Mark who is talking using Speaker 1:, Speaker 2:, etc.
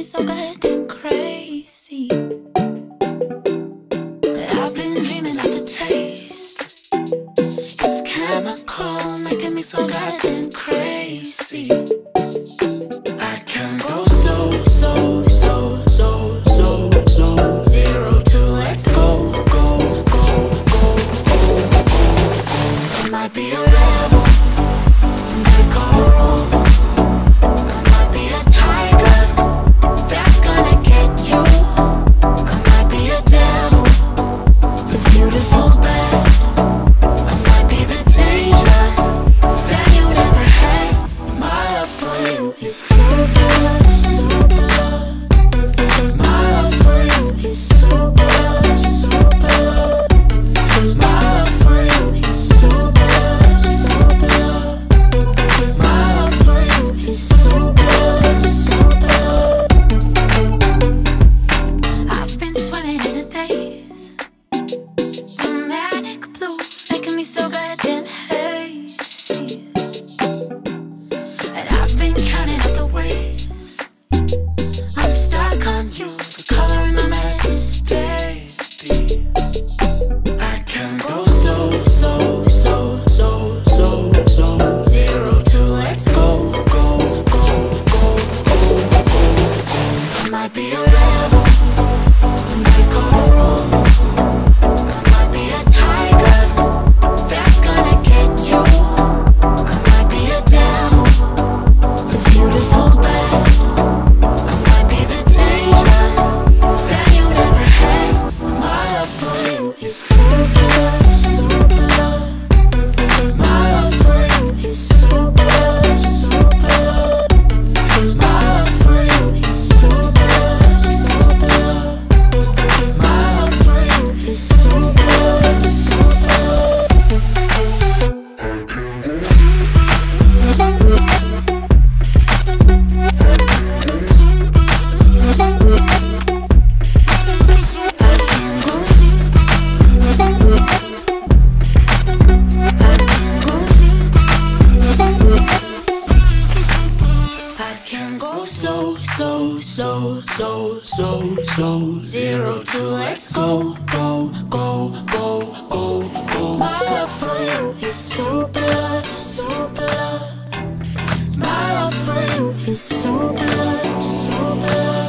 Speaker 1: me so goddamn crazy. But I've been dreaming of the taste. It's chemical, making me so goddamn crazy. I can go slow, slow, slow, slow, slow, slow. 0 to let's go, go, go, go, go, go, go. I might be a rebel and break all the rules. I might be a tiger that's gonna get you. I might be a devil, the beautiful bad. I might be the danger that you never had. My love for you is super love, super love. My love for you is super love, super love. My love for you is super love, super love. My love for you is super love, super love. I've been swimming in the days, manic blue, making me so goddamn hazy. And I've been counting up the ways I'm stuck on you, the color in my madness, baby. I can go slow, slow, slow, slow, slow, slow. 0 to let's go, go, go, go, go, go, go. I might be a rebel and break all the rules. I might be a tiger that's gonna get you. I might be a devil, the beautiful bad. I might be the danger that you never had. My love for you is super love, super love. My love for you is super love, super love. My love for you is super love, super love. My love for you is super love, super love. I can go slow, slow, slow, slow, slow, slow. 0 to let's go, go, go, go, go, go. My love for you is super love, super love. My love for you is super love, super love.